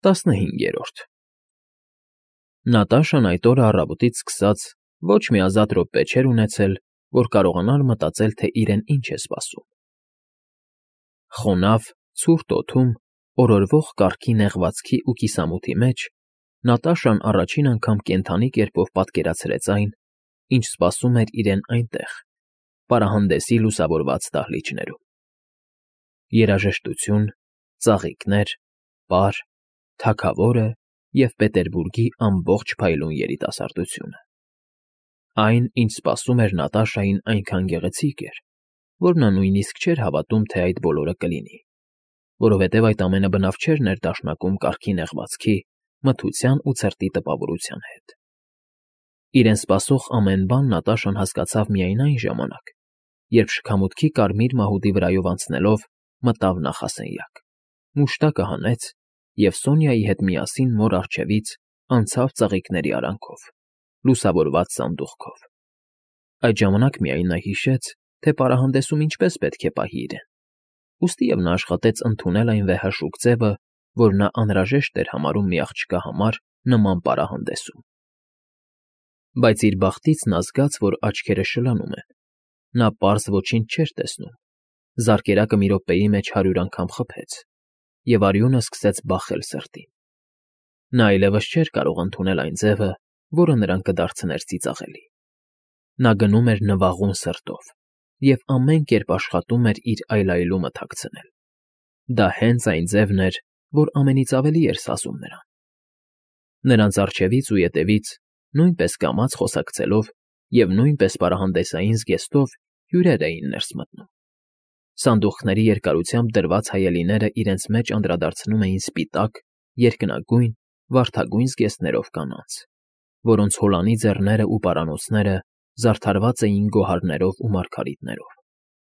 15 Նատաշան այդ օրը առավոտից սկսած ոչ մի ազատ րոպե չէր ունեցել, որ կարողանար մտածել, թե իրեն ինչ է սպասում։ Խոնավ, ցուրտ օդում, օրորվող կառքի նեղվածքի ու կիսամութի մեջ Նատաշան առաջին անգամ կենդանի կերպով պատկերացրեց այն, ինչ սպասում էր իրեն այնտեղ, պարահանդեսի լուսավորված դահլիճներում։ Երաժշտություն, ծաղիկներ, պար, թագավորը և Պետերբուրգի ամբողջ փայլուն երիտասարդությունը։ Այն, ինչ սպասում էր Նատաշային, այնքան գեղեցիկ էր, որ նա նույնիսկ չէր հավատում, թե այդ բոլորը կլինի, որովհետև այդ ամենը բնավ չէր ներդաշնակում կառքի նեղվածքի, մթության ու ցրտի տպավորության հետ։ Իրեն սպասող ամեն բան Նատաշան հասկացավ միայն այն ժամանակ, երբ շքամուտքի կարմիր մահուդի վրայով անցնելով մտավ նախասենյակ, մուշտակը հանեց և Սոնյայի հետ միասին մոր առջևից անցավ ծաղիկների արանքով, լուսավորված սանդուղքով։ Այդ ժամանակ միայն նա հիշեց, թե պարահանդեսում ինչպես պետք է պահի իրեն, ուստի և նա աշխատեց ընդունել այն վեհաշուկ ձևը, որ նա անհրաժեշտ էր համարում մի աղջկա համար նման պարահանդեսում։ Բայց իր բախտից նա զգաց, որ աչքերը շլանում են։ Նա պարզ ոչինչ չէր տեսնում, զարկերակը մի րոպեի մեջ 100 անգամ խփեց, և արյունը սկսեց բախել սրտին։ Նա այլևս չէր կարող ընդունել այն ձևը, որը նրան կդարձներ ծիծաղելի։ Նա գնում էր նվաղուն սրտով և ամեն կերպ աշխատում էր իր այլայլումը թաքցնել։ Դա հենց այն ձևն էր, որ ամենից ավելի էր սազում նրան։ Նրանց առջևից ու ետևից, նույնպես կամաց խոսակցելով և նույնպես պարահանդեսային զգեստով հյուրեր էին ներս մտնում։ Սանդուղքների երկարությամբ դրված հայելիները իրենց մեջ անդրադարձնում էին սպիտակ, երկնագույն, վարդագույն զգեստներով կանանց, որոնց հոլանի ձեռներն ու պարանոցները զարդարված էին գոհարներով ու մարգարիտներով։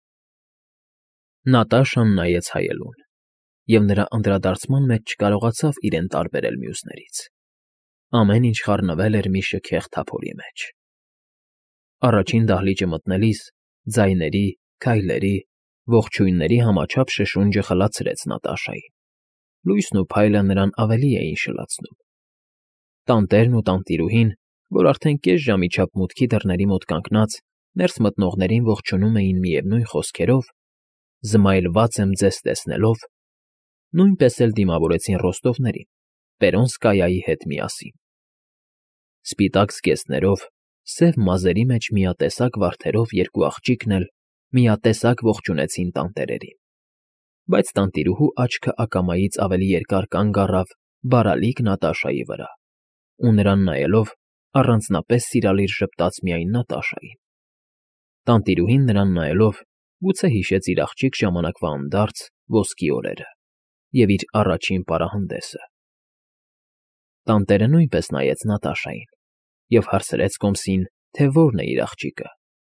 Նատաշան նայեց հայելուն, և նրա անդրադարձման մեջ չկարողացավ իրեն տարբերել մյուսներից։ Ամեն ինչ խառնվել էր մի շքեղ թափորի մեջ։ Առաջին դահլիճը մտնելիս ձայների, քայլերի, ողջույնների համաչափ շշունջը խլացրեց Նատաշային։ Լույսն ու փայլը նրան ավելի էին շլացնում։ Տանտերն ու տանտիրուհին, որ արդեն կես ժամի չափ մուտքի դռների մոտ կանգնած, ներս մտնողներին ողջունում էին միևնույն խոսքերով. «Զմայլված եմ ձեզ տեսնելով», նույնպես էլ դիմավորեցին Ռոստովներին, Պերոնսկայայի հետ միասին։ Սպիտակ զգեստներով, սև մազերի մեջ միատեսակ վարդերով երկու աղջիկն էլ միատեսակ ողջունեցին տանտերերին։ Բայց տանտիրուհու աչքը ակամայից ավելի երկար կանգ առավ բարալիկ Նատաշայի վրա, ու նրան նայելով առանձնապես սիրալիր ժպտաց միայն Նատաշային։ Տանտիրուհին նրան նայելով գուցե հիշեց իր աղջիկ ժամանակվա անդարձ, ոսկի օրերը և իր առաջին պարահանդեսը։ Տանտերը նույնպես նայեց Նատաշային և հարցրեց կոմսին, թե որն է իր աղջիկը։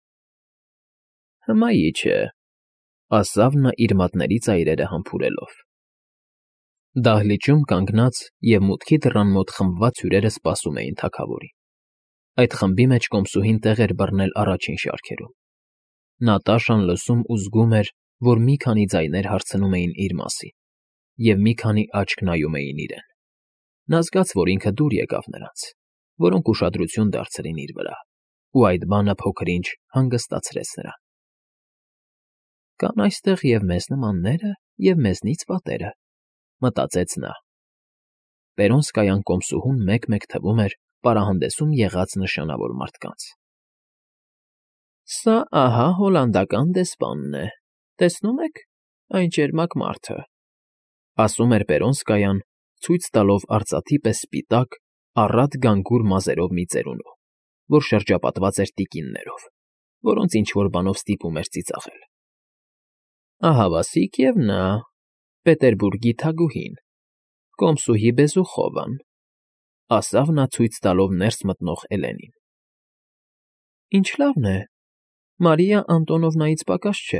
Հմայիչ է, ասավ նա իր մատների ծայրերը համբուրելով։ Դահլիճում կանգնած և մուտքի դռան մոտ խմբված հյուրերը սպասում էին թագավորին։ Այդ խմբի մեջ կոմսուհին տեղ էր բռնել առաջին շարքերում։ Նատաշան լսում ու զգում էր, որ մի քանի ձայներ հարցնում էին իր մասին, և մի քանի աչք նայում էին իրեն։ Նա զգաց, որ ինքը դուր եկավ նրանց, որոնք ուշադրություն դարձրին իր վրա, ու այդ բանը փոքր-ինչ հանգստացրեց նրան։ Կան այստեղ և մեզ նմանները, և մեզնից վատերը, մտածեց նա։ Պերոնսկայան կոմսուհուն մեկ-մեկ թվում էր պարահանդեսում եղած նշանավոր մարդկանց։ Սա ահա հոլանդական դեսպանն է, տեսնում եք, այն ճերմակ մարդը, ասում էր Պերոնսկայան, ցույց տալով արծաթի պես սպիտակ, առատ գանգուր մազերով մի ծերունու, որ շրջապատված էր տիկիններով, որոնց ինչ֊որ բանով ստիպում էր ծիծաղել։ Ահավասիկ և նա, Պետերբուրգի թագուհին, կոմսուհի Բեզուխովան, ասավ նա ցույց տալով ներս մտնող Էլենին։ Ինչ լավն է, Մարիա Անտոնովնայից պակաս չէ։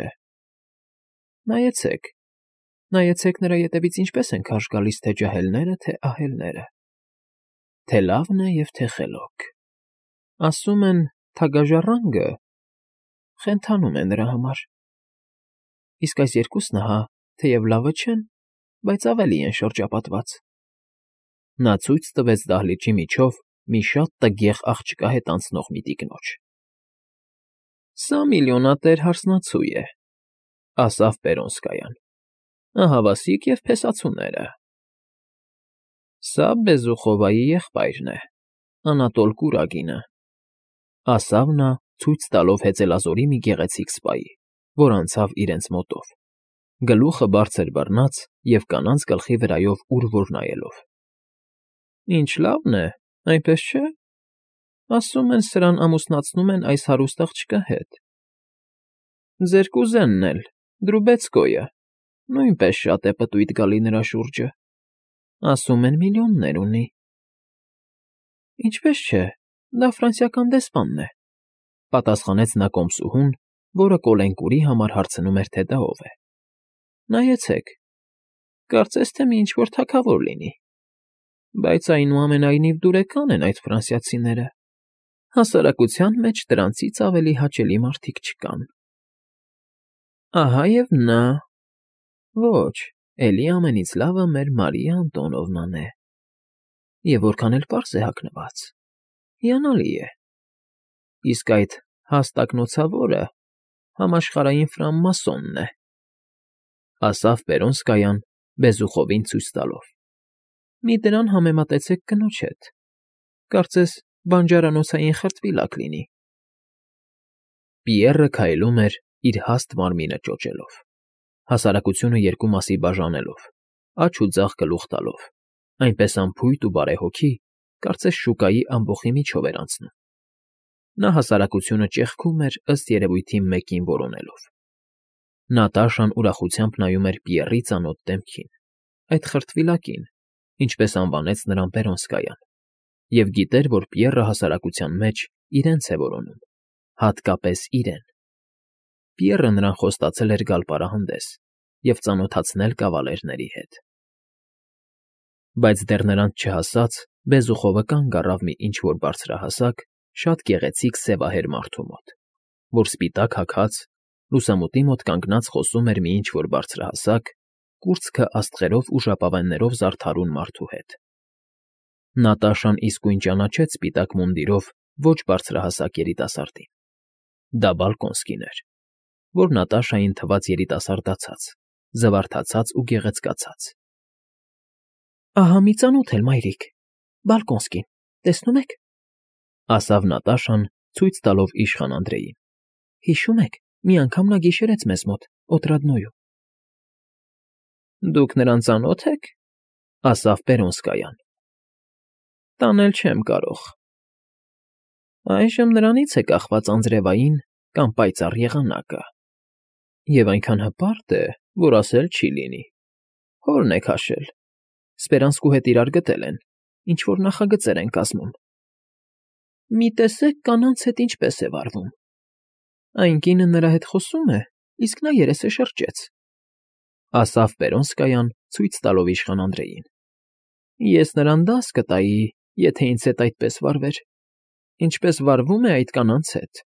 Նայեցեք նրա ետևից ինչպես են քարշ գալիս թե ջահելները, թե ահելները, թե լավն է և թե խելոք։ Ասում են, թագաժառանգը խենթանում է նրա համար։ Իսկ այս երկուսն ահա, թեև լավը չեն, բայց ավելի են շրջապատված։ Նա ցույց տվեց դահլիճի միջով մի շատ տգեղ աղջկա հետ անցնող մի տիկնոջ։ Սա միլիոնատեր հարսնացու է, ասավ Պերոնսկայան, ահավասիկ և փեսացուները։ Սա Բեզուխովայի եղբայրն է, Անատոլ Կուրագինը, ասավ նա, ցույց տալով հեծելազորի մի գեղեցիկ սպայի, որ անցավ իրենց մոտով, գլուխը բարձր բռնած և կանանց գլխի վրայով ուր֊որ նայելով։ Ինչ լավն է, այնպես չէ։ Ասում են, սրան ամուսնացնում են այս հարուստ աղջկա հետ։ Ձեր կուզենն էլ, Դրուբեցկոյը, նույնպես շատ է պտույտ գալի նրա շուրջը։ Ասում են միլիոններ ունի։ Ինչպես չէ, դա ֆրանսիական դեսպանն է, պատասխանեց նա կոմսուհուն, որը Կոլենկուրի համար հարցնում էր, թե դա ով է։ Նայեցեք, կարծես թե մի ինչ֊որ թագավոր լինի, բայց այնուամենայնիվ դուրեկան են այդ ֆրանսիացիները։ Հասարակության մեջ դրանցից ավելի հաճելի մարդիկ չկան։ Ահա և նա։ Ոչ, էլի ամենից լավը մեր Մարիա Անտոնովնան է։ Եվ որքան էլ պարզ է հագնված, հիանալի է։ Իսկ այդ հաստակնոցավորը համաշխարհային ֆրամմասոնն է, ասավ Պերոնսկայան Բեզուխովին ցույց տալով։ Մի դրան համեմատեցեք կնոջ հետ։ Կարծես բանջարանոցային խրտվիլակ լինի։ Պիեռը քայլում էր իր հաստ մարմինը ճոճելով, հասարակությունը երկու մասի բաժանելով, աջ ու ձախ գլուխ տալով, այնպես անփույթ ու բարեհոգի, կարծես շուկայի ամբոխի միջով էր անցնում։ Նա հասարակությունը ճեղքում էր ըստ երևույթի մեկին որոնելով։ Նատաշան ուրախությամբ նայում էր Պիեռի ծանոթ դեմքին, այդ խրտվիլակին, ինչպես անվանեց նրան Պերոնսկայան, և գիտեր, որ Պիեռը հասարակության մեջ իրենց է որոնում, հատկապես իրեն։ Պիեռը նրան խոստացել էր գալ պարահանդես և ծանոթացնել կավալերների հետ։ Բայց դեռ նրանց չհասած, Բեզուխովը կանգ առավ մի ինչ֊որ բարձրահասակ, շատ գեղեցիկ սևահեր մարդու մոտ, որ սպիտակ հագած, լուսամուտի մոտ կանգնած խոսում էր մի ինչ֊որ բարձրահասակ, կուրծքը աստղերով ու ժապավեններով զարդարուն մարդու հետ։ Նատաշան իսկույն ճանաչեց սպիտակ մունդիրով ոչ բարձրահասակ երիտասարդին։ Դա Բալկոնսկին էր, որ Նատաշային թվաց երիտասարդացած, զվարթացած ու գեղեցկացած։ Ահա մի ծանոթ էլ, մայրիկ, Բալկոնսկին, տեսնում եք, ասավ Նատաշան, ցույց տալով իշխան Անդրեին։ Հիշում եք, մի անգամ նա գիշերեց մեզ մոտ, Օտրադնոյում։ Դուք նրան ծանո՞թ եք, ասավ Պերոնսկայան։ Տանել չեմ կարող։ Այժմ նրանից է կախված անձրևային կամ պայծառ եղանակը։ Եվ այնքան հպարտ է, որ ասել չի լինի։ Հորն է քաշել։ Սպերանսկու հետ իրար գտել են, ինչ֊որ նախագծեր են կազմում։ Մի տեսեք կանանց հետ ինչպես է վարվում։ Այն կինը նրա հետ խոսում է, իսկ նա երեսը շրջեց, ասավ Պերոնսկայան, ցույց տալով իշխան Անդրեին։ Ես նրան դաս կտայի, եթե ինձ հետ այդպես վարվեր, ինչպես վարվում է այդ կանանց հետ։